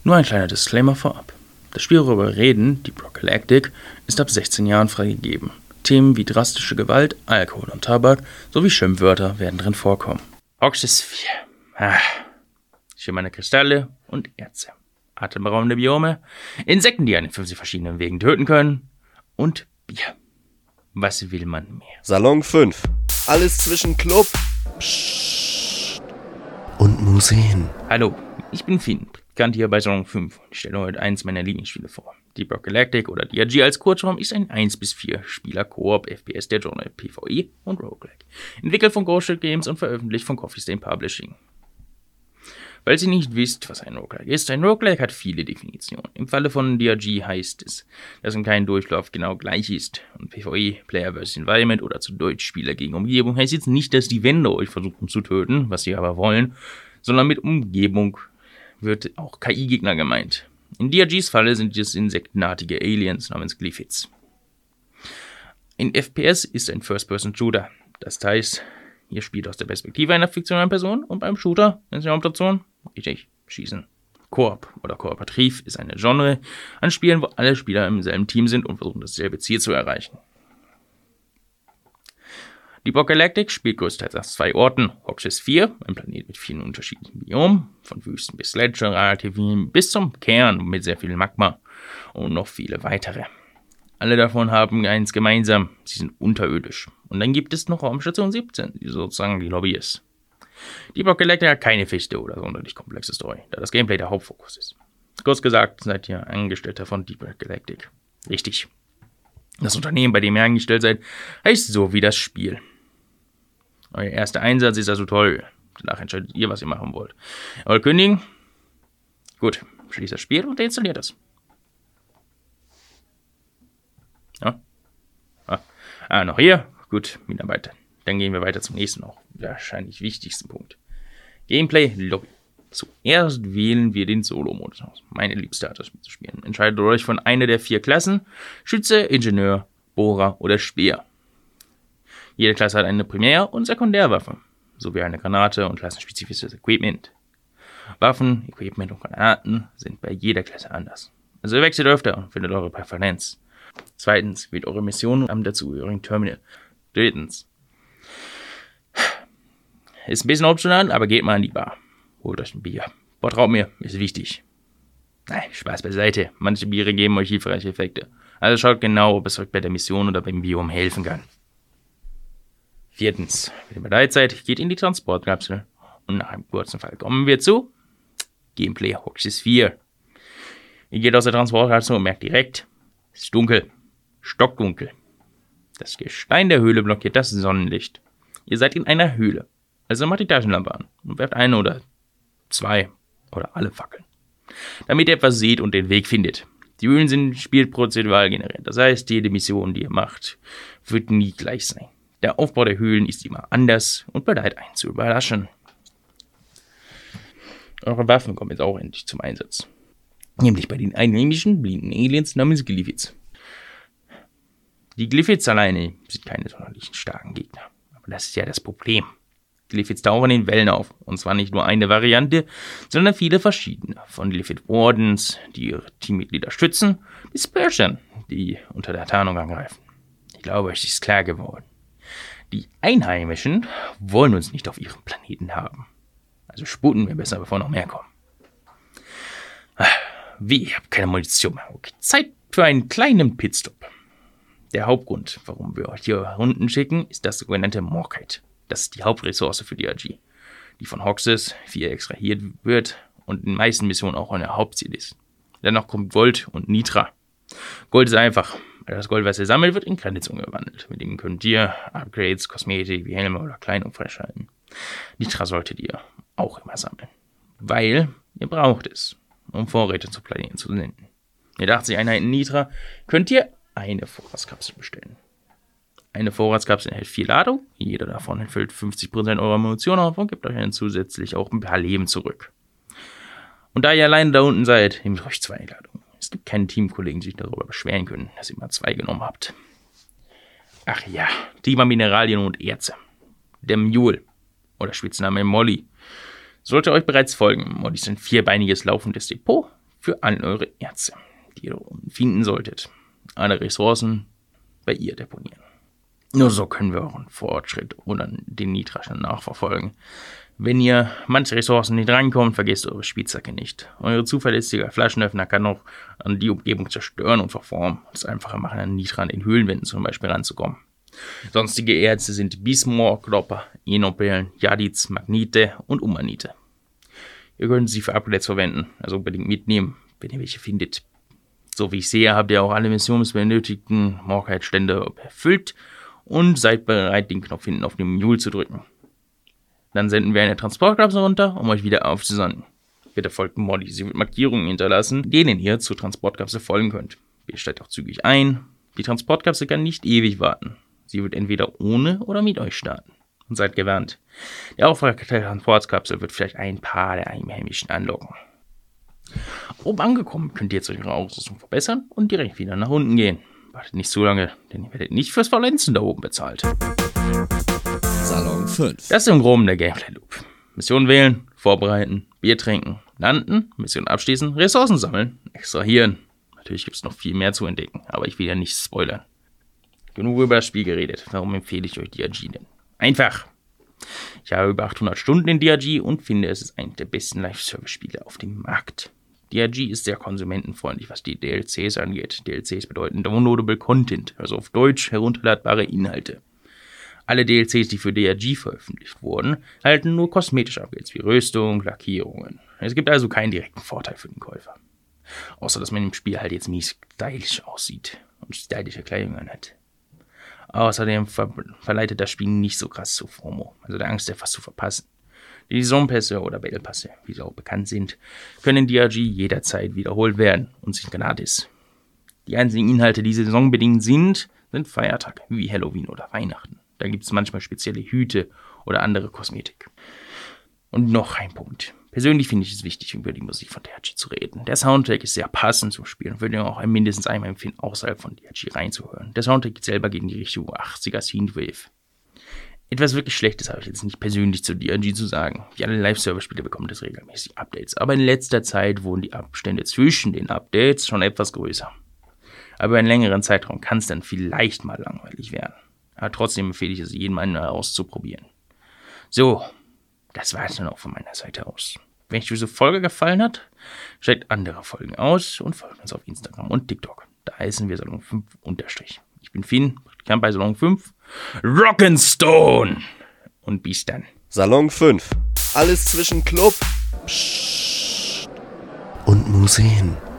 Nur ein kleiner Disclaimer vorab. Das Spiel, worüber wir reden, Deep Rock Galactic, ist ab 16 Jahren freigegeben. Themen wie drastische Gewalt, Alkohol und Tabak sowie Schimpfwörter werden drin vorkommen. Hoxis 4. Schimmernde Kristalle und Erze. Atemberaubende Biome, Insekten, die einen in 50 verschiedenen Wegen töten können und Bier. Was will man mehr? Salon 5. Alles zwischen Club und Museen. Hallo, ich bin Finn, Praktikant hier bei Salon 5 und ich stelle heute eins meiner Lieblingsspiele vor. Deep Rock Galactic oder DRG als Kurzform ist ein 1-4 Spieler-Koop-FPS der Genre PvE und Roguelike. Entwickelt von Ghost Ship Games und veröffentlicht von Coffee Stain Publishing. Falls ihr nicht wisst, was ein Roguelike ist, ein Roguelike hat viele Definitionen. Im Falle von DRG heißt es, dass in keinem Durchlauf genau gleich ist. Und PvE, Player vs. Environment oder zu Deutsch Spieler gegen Umgebung, heißt jetzt nicht, dass die Wände euch versuchen zu töten, was sie aber wollen, sondern mit Umgebung wird auch KI-Gegner gemeint. In DRGs Falle sind es insektenartige Aliens namens Glyphids. Ein FPS ist ein First-Person-Shooter. Das heißt, ihr spielt aus der Perspektive einer fiktionalen Person und beim Shooter ist die Hauptaktion richtig schießen. Koop oder Kooperativ ist eine Genre an Spielen, wo alle Spieler im selben Team sind und versuchen, dasselbe Ziel zu erreichen. Deep Rock Galactic spielt größtenteils aus 2 Orten. Hoxis 4, ein Planet mit vielen unterschiedlichen Biomen, von Wüsten bis Gletscher, Radioaktiven bis zum Kern mit sehr viel Magma und noch viele weitere. Alle davon haben eins gemeinsam, sie sind unterirdisch. Und dann gibt es noch Raumstation 17, die sozusagen die Lobby ist. Deep Rock Galactic hat keine fichte oder sonderlich komplexe Story, da das Gameplay der Hauptfokus ist. Kurz gesagt, seid ihr Angestellter von Deep Rock Galactic. Richtig. Das Unternehmen, bei dem ihr angestellt seid, heißt so wie das Spiel. Euer erster Einsatz ist also toll. Danach entscheidet ihr, was ihr machen wollt. Ihr wollt kündigen? Gut, schließt das Spiel und deinstalliert es. Ja. Noch hier? Gut, Mitarbeiter. Dann gehen wir weiter zum nächsten, auch wahrscheinlich wichtigsten Punkt. Gameplay Lobby. Zuerst wählen wir den Solo-Modus aus. Meine liebste Art, das Spiel zu spielen. Entscheidet euch von einer der 4 Klassen: Schütze, Ingenieur, Bohrer oder Speer. Jede Klasse hat eine Primär- und Sekundärwaffe, sowie eine Granate und klassenspezifisches Equipment. Waffen, Equipment und Granaten sind bei jeder Klasse anders. Also wechselt öfter und findet eure Präferenz. Zweitens, wählt eure Mission am dazugehörigen Terminal. Drittens, ist ein bisschen optional, aber geht mal in die Bar. Holt euch ein Bier. Traut mir, ist wichtig. Nein, Spaß beiseite. Manche Biere geben euch hilfreiche Effekte. Also schaut genau, ob es euch bei der Mission oder beim Biom helfen kann. Viertens, wenn ihr bereit seid, geht in die Transportkapsel. Und nach einem kurzen Fall kommen wir zu Gameplay Hoxis 4. Ihr geht aus der Transportkapsel und merkt direkt, es ist dunkel. Stockdunkel. Das Gestein der Höhle blockiert das Sonnenlicht. Ihr seid in einer Höhle. Also macht die Taschenlampe an und werft 1 oder 2 oder alle Fackeln, damit ihr etwas seht und den Weg findet. Die Höhlen sind spielprozedural generiert. Das heißt, jede Mission, die ihr macht, wird nie gleich sein. Der Aufbau der Höhlen ist immer anders und bereit, einen zu überraschen. Eure Waffen kommen jetzt auch endlich zum Einsatz. Nämlich bei den einheimischen blinden Aliens namens Glyphids. Die Glyphids alleine sind keine sonderlich starken Gegner. Aber das ist ja das Problem. Glyphids tauchen in Wellen auf. Und zwar nicht nur eine Variante, sondern viele verschiedene. Von Glyphid Wardens, die ihre Teammitglieder schützen, bis Spershern, die unter der Tarnung angreifen. Ich glaube, euch ist klar geworden. Die Einheimischen wollen uns nicht auf ihrem Planeten haben. Also sputen wir besser, bevor noch mehr kommen. Wie, ich habe keine Munition mehr. Okay, Zeit für einen kleinen Pitstop. Der Hauptgrund, warum wir euch hier unten schicken, ist das sogenannte Morkite. Das ist die Hauptressource für DRG, die von Hoxis 4 extrahiert wird und in den meisten Missionen auch ein Hauptziel ist. Danach kommt Gold und Nitra. Gold ist einfach, weil das Gold, was ihr sammelt, wird in Credits umgewandelt. Mit denen könnt ihr Upgrades, Kosmetik wie Helme oder Kleidung freischalten. Nitra solltet ihr auch immer sammeln, weil ihr braucht es, um Vorräte zu Planeten zu senden. Mit 80 Einheiten Nitra könnt ihr eine Vorratskapsel bestellen. Eine Vorratskapsel enthält 4 Ladungen, jeder davon entfüllt 50% eurer Munition auf und gibt euch dann zusätzlich auch ein paar Leben zurück. Und da ihr alleine da unten seid, nehmt euch 2 Ladungen. Es gibt keinen Teamkollegen, die sich darüber beschweren können, dass ihr mal 2 genommen habt. Ach ja, Thema Mineralien und Erze. Der Mule, oder Spitzname Molly, sollte euch bereits folgen. Molly ist ein 4-beiniges laufendes Depot für all eure Erze, die ihr finden solltet. Alle Ressourcen bei ihr deponieren. Nur so können wir euren Fortschritt oder den Nitraschen nachverfolgen. Wenn ihr manche Ressourcen nicht reinkommt, vergesst eure Spitzhacke nicht. Eure zuverlässige Flaschenöffner kann auch an die Umgebung zerstören und verformen. Das einfacher machen, an Nitran in Höhlenwänden zum Beispiel ranzukommen. Sonstige Erze sind Bismor, Klopper, Enopelen, Jadits, Magnete und Umanite. Ihr könnt sie für Upgrades verwenden, also unbedingt mitnehmen, wenn ihr welche findet. So wie ich sehe, habt ihr auch alle missionsbenötigten Morkite-Stände erfüllt und seid bereit, den Knopf hinten auf dem Mule zu drücken. Dann senden wir eine Transportkapsel runter, um euch wieder aufzusanden. Bitte folgt Molly, sie wird Markierungen hinterlassen, denen ihr zur Transportkapsel folgen könnt. Bitte steigt auch zügig ein. Die Transportkapsel kann nicht ewig warten. Sie wird entweder ohne oder mit euch starten. Und seid gewarnt. Der Auftrag der Transportkapsel wird vielleicht ein paar der Einheimischen anlocken. Oben angekommen könnt ihr jetzt eure Ausrüstung verbessern und direkt wieder nach unten gehen. Wartet nicht so lange, denn ihr werdet nicht fürs Verletzen da oben bezahlt. Salon 5. Das ist im Groben der Gameplay-Loop. Mission wählen, vorbereiten, Bier trinken, landen, Mission abschließen, Ressourcen sammeln, extrahieren. Natürlich gibt es noch viel mehr zu entdecken, aber ich will ja nicht spoilern. Genug über das Spiel geredet. Warum empfehle ich euch DRG denn? Einfach. Ich habe über 800 Stunden in DRG und finde, es ist eines der besten Live-Service-Spiele auf dem Markt. DRG ist sehr konsumentenfreundlich, was die DLCs angeht. DLCs bedeuten Downloadable Content, also auf Deutsch herunterladbare Inhalte. Alle DLCs, die für DRG veröffentlicht wurden, halten nur kosmetische Upgrades wie Rüstung, Lackierungen. Es gibt also keinen direkten Vorteil für den Käufer. Außer, dass man im Spiel halt jetzt mies stylisch aussieht und stylische Kleidung anhat. Außerdem verleitet das Spiel nicht so krass zu FOMO, also der Angst, etwas zu verpassen. Die Saisonpässe oder Battle-Pässe, wie sie auch bekannt sind, können in DRG jederzeit wiederholt werden und sind gratis. Die einzigen Inhalte, die saisonbedingt sind Feiertage wie Halloween oder Weihnachten. Da gibt es manchmal spezielle Hüte oder andere Kosmetik. Und noch ein Punkt. Persönlich finde ich es wichtig, über die Musik von DRG zu reden. Der Soundtrack ist sehr passend zum Spiel und würde mir auch mindestens einmal empfehlen, außerhalb von DRG reinzuhören. Der Soundtrack geht selber gegen die Richtung 80er Synthwave. Etwas wirklich Schlechtes habe ich jetzt nicht persönlich zu DRG zu sagen. Wie alle Live-Service-Spiele bekommt es regelmäßig Updates. Aber in letzter Zeit wurden die Abstände zwischen den Updates schon etwas größer. Aber über einen längeren Zeitraum kann es dann vielleicht mal langweilig werden. Aber trotzdem empfehle ich es jedem einmal auszuprobieren. So, das war es dann auch von meiner Seite aus. Wenn euch diese Folge gefallen hat, checkt andere Folgen aus und folgt uns auf Instagram und TikTok. Da heißen wir Salon5 _. Ich bin Finn, Praktikant bei Salon5. Rock'n'Stone! Und bis dann. Salon 5. Alles zwischen Club und Museen.